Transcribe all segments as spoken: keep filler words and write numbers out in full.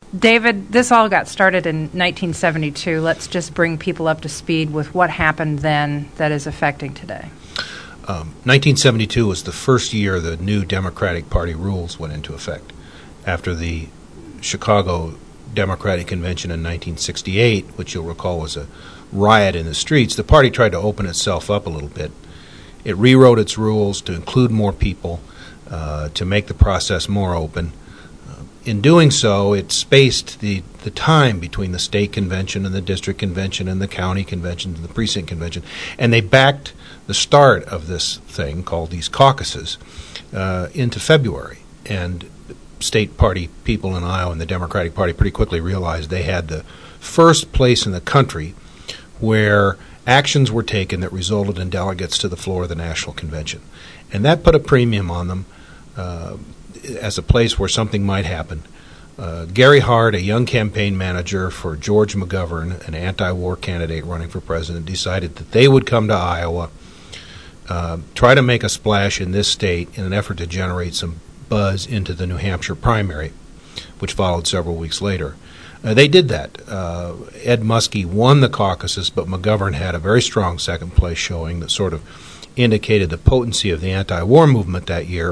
David, this all got started in nineteen seventy-two. Let's just bring people up to speed with what happened then that is affecting today. Um, nineteen seventy-two was the first year the new Democratic Party rules went into effect. After the Chicago Democratic Convention in nineteen sixty-eight, which you'll recall was a riot in the streets, the party tried to open itself up a little bit. It rewrote its rules to include more people, uh, to make the process more open. Uh, in doing so, it spaced the, the time between the state convention and the district convention and the county convention and the precinct convention, and they backed the start of this thing called these caucuses uh, into February. And state party people in Iowa and the Democratic Party pretty quickly realized they had the first place in the country where actions were taken that resulted in delegates to the floor of the National Convention. And that put a premium on them uh, as a place where something might happen. Uh, Gary Hart, a young campaign manager for George McGovern, an anti-war candidate running for president, decided that they would come to Iowa, uh, try to make a splash in this state in an effort to generate some buzz into the New Hampshire primary, which followed several weeks later. Uh, they did that. Uh, Ed Muskie won the caucuses, but McGovern had a very strong second place showing that sort of indicated the potency of the anti-war movement that year.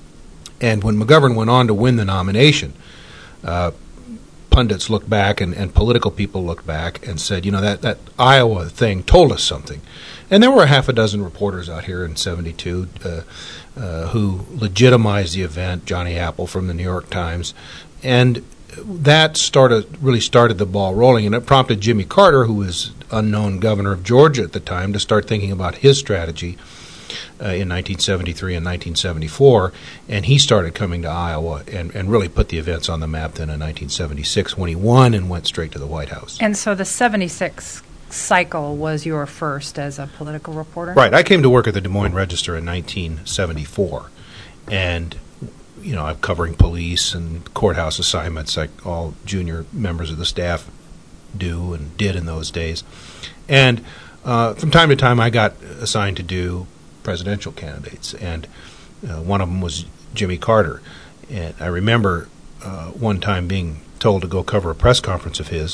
And when McGovern went on to win the nomination, uh, pundits looked back and, and political people looked back and said, you know, that, that Iowa thing told us something. And there were a half a dozen reporters out here in seventy-two uh, uh, who legitimized the event, Johnny Apple from the New York Times, and that started really started the ball rolling, and it prompted Jimmy Carter, who was unknown governor of Georgia at the time, to start thinking about his strategy uh, in nineteen seventy-three and nineteen seventy-four, and he started coming to Iowa and, and really put the events on the map then in nineteen seventy-six when he won and went straight to the White House. And so the seventy-six cycle was your first as a political reporter? Right. I came to work at the Des Moines Register in nineteen seventy-four, and you know, I'm covering police and courthouse assignments like all junior members of the staff do and did in those days. And uh, from time to time, I got assigned to do presidential candidates, and uh, one of them was Jimmy Carter. And I remember uh, one time being told to go cover a press conference of his.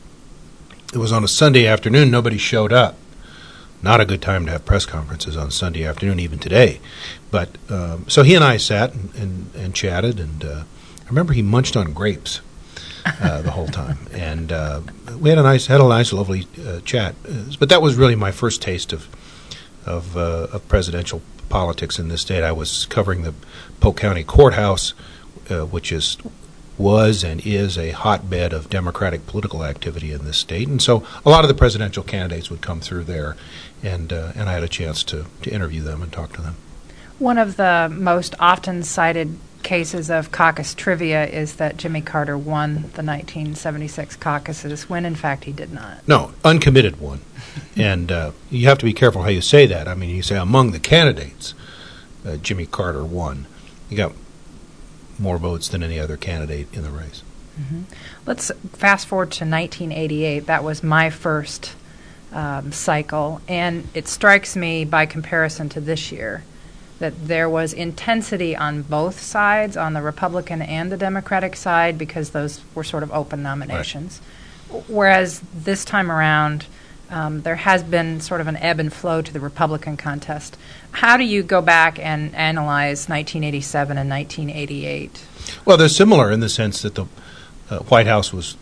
It was on a Sunday afternoon. Nobody showed up. Not a good time to have press conferences on Sunday afternoon, even today. But um, so he and I sat and, and, and chatted, and uh, I remember he munched on grapes uh, the whole time, and uh, we had a nice, had a nice, lovely uh, chat. Uh, but that was really my first taste of of, uh, of presidential politics in this state. I was covering the Polk County Courthouse, uh, which is was and is a hotbed of Democratic political activity in this state, and so a lot of the presidential candidates would come through there, and uh, and I had a chance to, to interview them and talk to them. One of the most often cited cases of caucus trivia is that Jimmy Carter won the nineteen seventy-six caucuses, when in fact he did not. No, uncommitted won. And uh, you have to be careful how you say that. I mean, you say among the candidates, uh, Jimmy Carter won. You got more votes than any other candidate in the race. Mm-hmm. Let's fast forward to nineteen eighty-eight. That was my first um, cycle, and it strikes me by comparison to this year that there was intensity on both sides, on the Republican and the Democratic side, because those were sort of open nominations. Right. Whereas this time around, um, there has been sort of an ebb and flow to the Republican contest. How do you go back and analyze nineteen eighty-seven and nineteen eighty-eight? Well, they're similar in the sense that the uh, White House was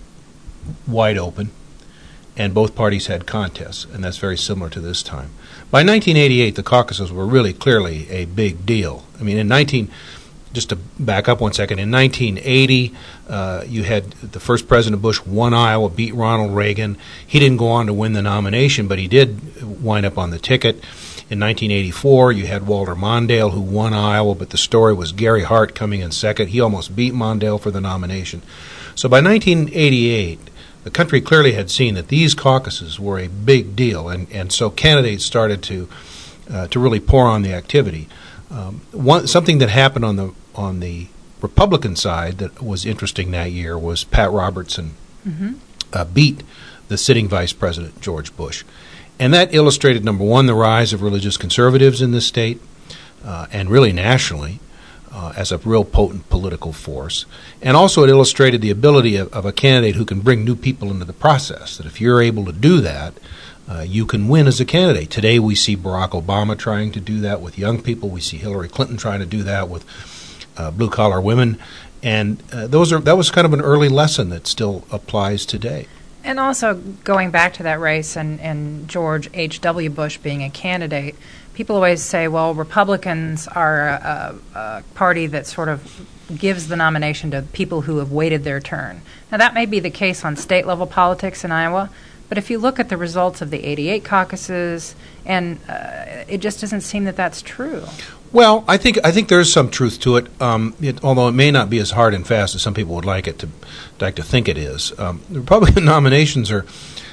wide open, and both parties had contests, and that's very similar to this time. By nineteen eighty-eight, the caucuses were really clearly a big deal. I mean, in nineteen, just to back up one second, in nineteen eighty, uh, you had the first President Bush won Iowa, beat Ronald Reagan. He didn't go on to win the nomination, but he did wind up on the ticket. In nineteen eighty-four, you had Walter Mondale, who won Iowa, but the story was Gary Hart coming in second. He almost beat Mondale for the nomination. So by nineteen eighty-eight, the country clearly had seen that these caucuses were a big deal, and, and so candidates started to uh, to really pour on the activity. Um, one something that happened on the on the Republican side that was interesting that year was Pat Robertson mm-hmm. uh, beat the sitting Vice President George Bush, and that illustrated, number one, the rise of religious conservatives in this state uh, and really nationally. uh, as a real potent political force. And also it illustrated the ability of, of a candidate who can bring new people into the process, that if you're able to do that, uh, you can win as a candidate. Today we see Barack Obama trying to do that with young people. We see Hillary Clinton trying to do that with uh, blue-collar women. And uh, those are that was kind of an early lesson that still applies today. And also, going back to that race and, and George H W. Bush being a candidate, people always say, well, Republicans are a, a, a party that sort of gives the nomination to people who have waited their turn. Now, that may be the case on state-level politics in Iowa, but if you look at the results of the eighty-eight caucuses, and uh, it just doesn't seem that that's true. Well, I think I think there is some truth to it, um, it, although it may not be as hard and fast as some people would like it to like to think it is. Um, the Republican nominations are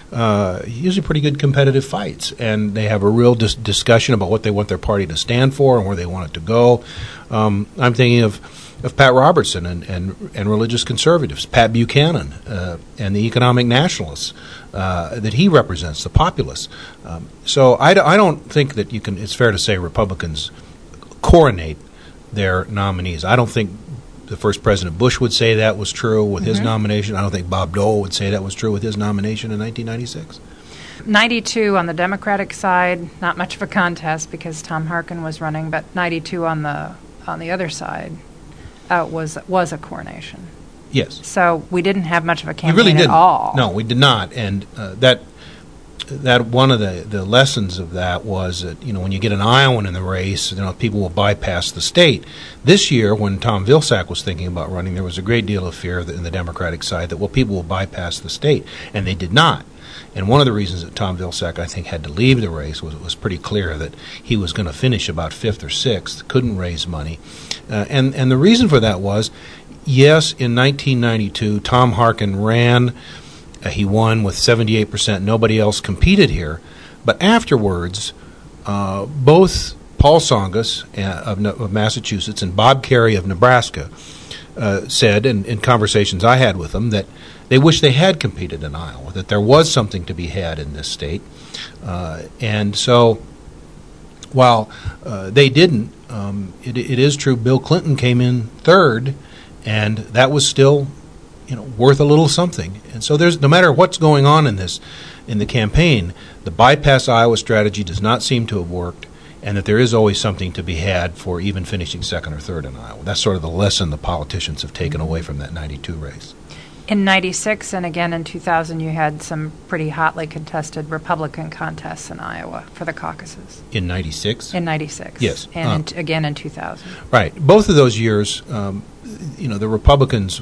uh, usually pretty good competitive fights, and they have a real dis- discussion about what they want their party to stand for and where they want it to go. Um, I'm thinking of, of Pat Robertson and, and, and religious conservatives, Pat Buchanan uh, and the economic nationalists uh, that he represents, the populists. Um, so I, d- I don't think that you can. It's fair to say Republicans coronate their nominees. I don't think the first President Bush would say that was true with mm-hmm. his nomination. I don't think Bob Dole would say that was true with his nomination in nineteen ninety-six. ninety-two on the Democratic side, not much of a contest because Tom Harkin was running, but ninety-two on the on the other side uh, was was a coronation. Yes. So we didn't have much of a campaign we really didn't. at all. No, we did not, and uh, that. That one of the, the lessons of that was that, you know, when you get an Iowan in the race, you know, people will bypass the state. This year, when Tom Vilsack was thinking about running, there was a great deal of fear that in the Democratic side that, well, people will bypass the state, and they did not. And one of the reasons that Tom Vilsack, I think, had to leave the race was it was pretty clear that he was going to finish about fifth or sixth, couldn't raise money. Uh, and, and the reason for that was, yes, in nineteen ninety-two, Tom Harkin ran. Uh, he won with seventy-eight percent. Nobody else competed here. But afterwards, uh, both Paul Tsongas uh, of, of Massachusetts and Bob Kerrey of Nebraska uh, said, in, in conversations I had with them, that they wish they had competed in Iowa, that there was something to be had in this state. Uh, and so while uh, they didn't, um, it, it is true Bill Clinton came in third, and that was still you know, worth a little something. And so there's no matter what's going on in this, in the campaign, the bypass Iowa strategy does not seem to have worked, and that there is always something to be had for even finishing second or third in Iowa. That's sort of the lesson the politicians have taken away from that ninety-two race. In ninety-six and again in two thousand, you had some pretty hotly contested Republican contests in Iowa for the caucuses. In ninety-six? In ninety-six. Yes. And uh, in t- again in two thousand. Right. Both of those years, um, you know, the Republicans'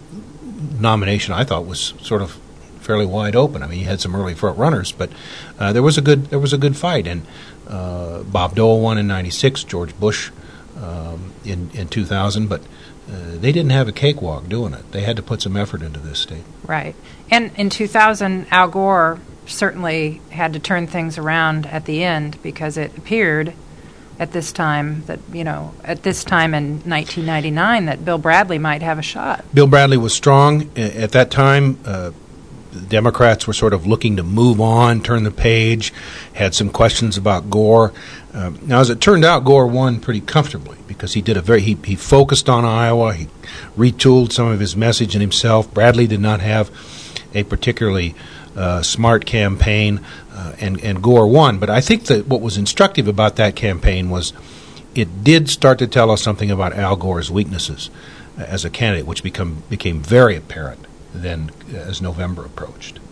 nomination, I thought, was sort of fairly wide open. I mean, you had some early front runners, but uh, there was a good there was a good fight. And uh, Bob Dole won in ninety-six, George Bush um, in in two thousand, but uh, they didn't have a cakewalk doing it. They had to put some effort into this state. Right. And in two thousand, Al Gore certainly had to turn things around at the end because it appeared at this time that, you know, at this time in nineteen ninety-nine that Bill Bradley might have a shot. Bill Bradley was strong. At that time, uh, the Democrats were sort of looking to move on, turn the page, had some questions about Gore. Um, now, as it turned out, Gore won pretty comfortably because he did a very, he, he focused on Iowa, he retooled some of his message in himself. Bradley did not have a particularly uh, smart campaign. Uh, and, and Gore won. But I think that what was instructive about that campaign was it did start to tell us something about Al Gore's weaknesses uh, as a candidate, which become, became very apparent then uh, as November approached.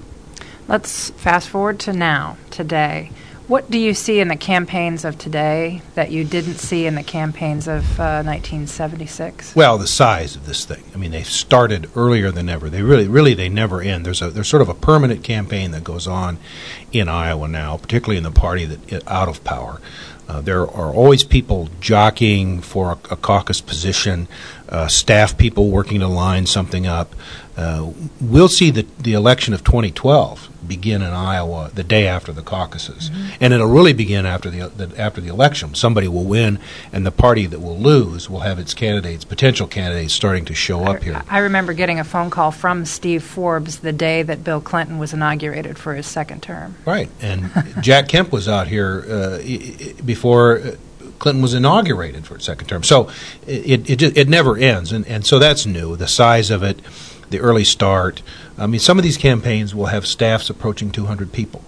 Let's fast forward to now, today. What do you see in the campaigns of today that you didn't see in the campaigns of uh, nineteen seventy-six? Well, the size of this thing. I mean, they started earlier than ever. They really, really, they never end. There's a there's sort of a permanent campaign that goes on in Iowa now, particularly in the party that out of power. Uh, there are always people jockeying for a, a caucus position, uh, staff people working to line something up. Uh, we'll see the, the election of twenty twelve begin in Iowa the day after the caucuses, mm-hmm. and it'll really begin after the, the after the election. Somebody will win, and the party that will lose will have its candidates, potential candidates, starting to show up here. I remember getting a phone call from Steve Forbes the day that Bill Clinton was inaugurated for his second term. Right, and Jack Kemp was out here uh, before Clinton was inaugurated for a second term. So it it, it never ends, and, and so that's new. The size of it, the early start. I mean, some of these campaigns will have staffs approaching two hundred people.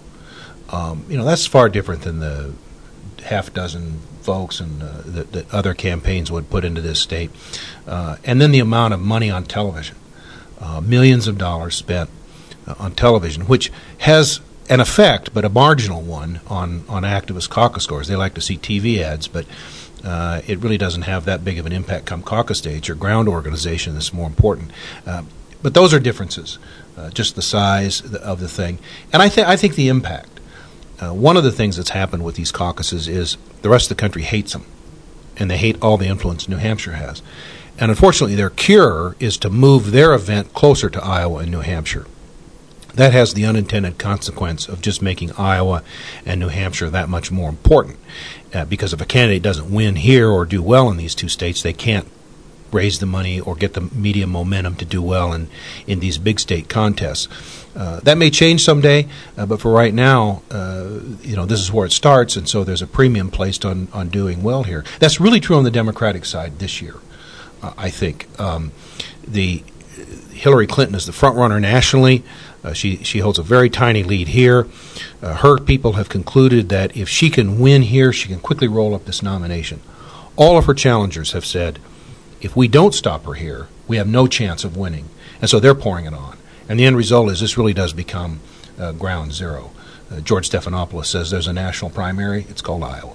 Um, you know, that's far different than the half dozen folks and uh, that, that other campaigns would put into this state. Uh, and then the amount of money on television, uh, millions of dollars spent uh, on television, which has an effect, but a marginal one, on, on activist caucus scores. They like to see T V ads, but uh, it really doesn't have that big of an impact come caucus stage or ground organization that's more important. Uh, but those are differences, uh, just the size of the thing. And I, th- I think the impact. Uh, one of the things that's happened with these caucuses is the rest of the country hates them, and they hate all the influence New Hampshire has. And unfortunately, their cure is to move their event closer to Iowa and New Hampshire. That has the unintended consequence of just making Iowa and New Hampshire that much more important. Uh, because if a candidate doesn't win here or do well in these two states, they can't raise the money or get the media momentum to do well in, in these big state contests. Uh, that may change someday, uh, but for right now, uh, you know, this is where it starts, and so there's a premium placed on, on doing well here. That's really true on the Democratic side this year, uh, I think. Um, the Hillary Clinton is the front runner nationally. Uh, she she holds a very tiny lead here. Uh, her people have concluded that if she can win here, she can quickly roll up this nomination. All of her challengers have said, if we don't stop her here, we have no chance of winning. And so they're pouring it on. And the end result is this really does become uh, ground zero. Uh, George Stephanopoulos says there's a national primary. It's called Iowa.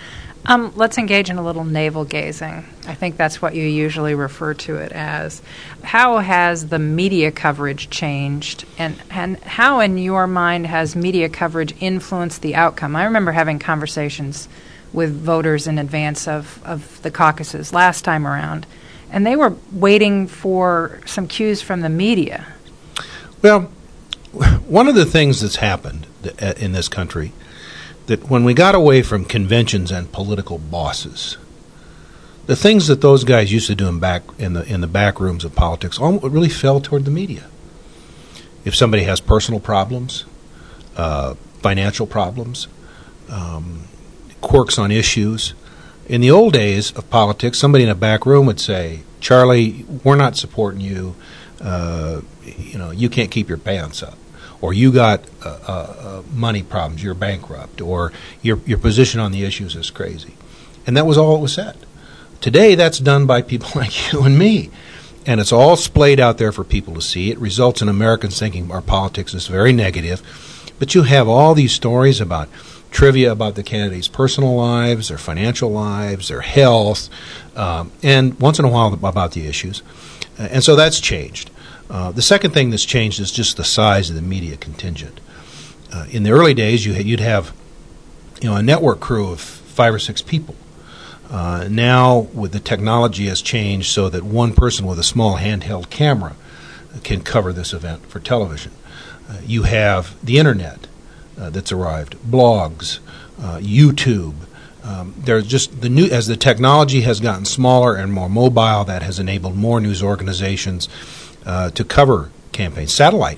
Um, let's engage in a little navel gazing. I think that's what you usually refer to it as. How has the media coverage changed, and, and how, in your mind, has media coverage influenced the outcome? I remember having conversations with voters in advance of, of the caucuses last time around, and they were waiting for some cues from the media. Well, one of the things that's happened in this country, that when we got away from conventions and political bosses, the things that those guys used to do in back in the in the back rooms of politics all really fell toward the media. If somebody has personal problems, uh, financial problems, um, quirks on issues, in the old days of politics, somebody in a back room would say, "Charlie, we're not supporting you. Uh, you know, you can't keep your pants up, or you got uh, uh, money problems, you're bankrupt, or your your position on the issues is crazy," and that was all it was said. Today, that's done by people like you and me, and it's all splayed out there for people to see. It results in Americans thinking our politics is very negative, but you have all these stories about trivia about the candidates' personal lives, their financial lives, their health, um, and once in a while about the issues. Uh, and so that's changed. Uh, the second thing that's changed is just the size of the media contingent. Uh, in the early days, you, you'd have, you know, a network crew of five or six people. Uh, now, with the technology has changed so that one person with a small handheld camera can cover this event for television. Uh, you have the internet uh, that's arrived, blogs, uh, YouTube. Um, there's just the new as the technology has gotten smaller and more mobile. That has enabled more news organizations uh, to cover campaigns. Satellite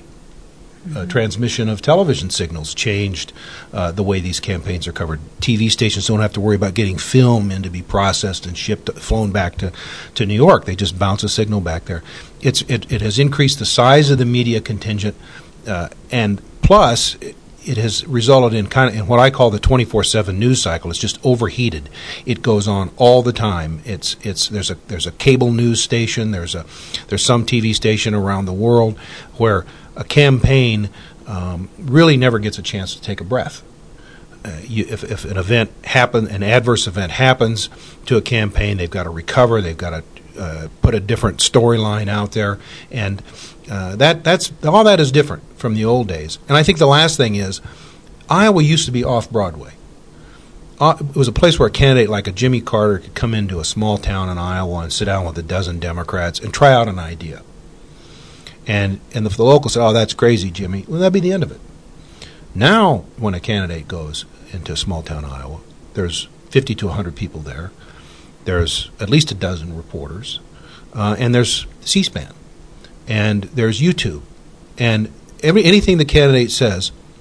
uh, transmission of television signals changed uh, the way these campaigns are covered. T V stations don't have to worry about getting film in to be processed and shipped, flown back to, to New York. They just bounce a signal back there. It's it, it has increased the size of the media contingent, uh, and plus. It, It has resulted in kind of in what I call the twenty-four seven news cycle. It's just overheated. It goes on all the time. It's it's there's a there's a cable news station. There's a there's some T V station around the world where a campaign um, really never gets a chance to take a breath. Uh, you, if if an event happen, an adverse event happens to a campaign, they've got to recover. They've got to uh, put a different storyline out there, and uh, that that's all that is different from the old days. And I think the last thing is, Iowa used to be off Broadway. Uh, it was a place where a candidate like a Jimmy Carter could come into a small town in Iowa and sit down with a dozen Democrats and try out an idea. And and if the locals say, "Oh, that's crazy, Jimmy," well, that'd be the end of it. Now, when a candidate goes into small town Iowa, there's fifty to one hundred people there. There's at least a dozen reporters, uh, and there's C-SPAN, and there's YouTube, and every anything the candidate says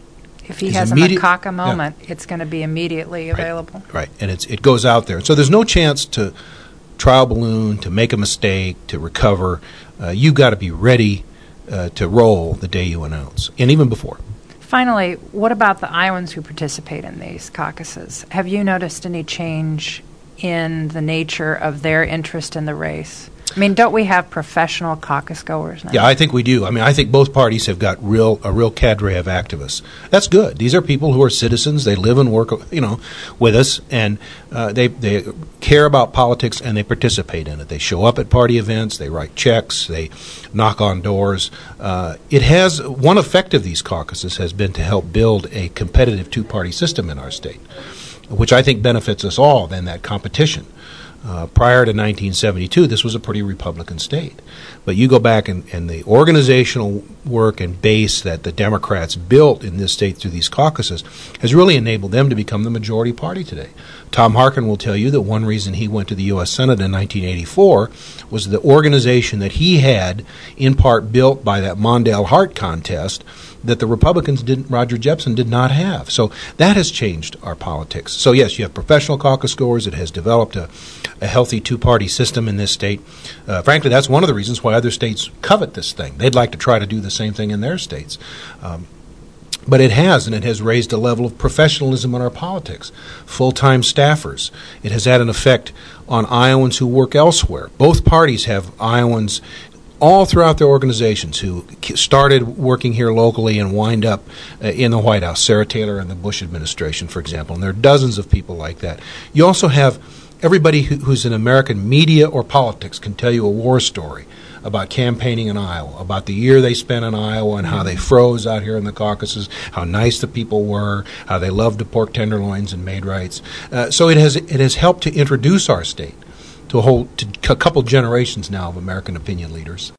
If he is has immediate- a macaca yeah. moment, it's going to be immediately available. Right, and it's, it goes out there. So there's no chance to trial balloon, to make a mistake, to recover. Uh, you've got to be ready uh, to roll the day you announce, and even before. Finally, what about the Iowans who participate in these caucuses? Have you noticed any change in the nature of their interest in the race? I mean, don't we have professional caucus goers now? Yeah, I think we do. I mean, I think both parties have got real a real cadre of activists. That's good. These are people who are citizens. They live and work, you know, with us, and uh, they they care about politics and they participate in it. They show up at party events. They write checks. They knock on doors. Uh, it has one effect of these caucuses has been to help build a competitive two-party system in our state, which I think benefits us all. Then that competition. Uh, prior to nineteen seventy-two, this was a pretty Republican state. But you go back and, and the organizational work and base that the Democrats built in this state through these caucuses has really enabled them to become the majority party today. Tom Harkin will tell you that one reason he went to the U S Senate in nineteen eighty-four was the organization that he had, in part built by that Mondale Hart contest, that the Republicans didn't, Roger Jepsen did not have. So that has changed our politics. So yes, you have professional caucus goers. It has developed a, a healthy two-party system in this state. Uh, frankly, that's one of the reasons why other states covet this thing. They'd like to try to do the same thing in their states. Um, But it has, and it has raised a level of professionalism in our politics. Full-time staffers. It has had an effect on Iowans who work elsewhere. Both parties have Iowans all throughout their organizations who started working here locally and wind up uh, in the White House. Sarah Taylor in the Bush administration, for example. And there are dozens of people like that. You also have everybody who, who's in American media or politics can tell you a war story about campaigning in Iowa, about the year they spent in Iowa and how they froze out here in the caucuses, how nice the people were, how they loved the pork tenderloins and Maid-Rights. Uh, so it has it has helped to introduce our state to a whole to a couple generations now of American opinion leaders.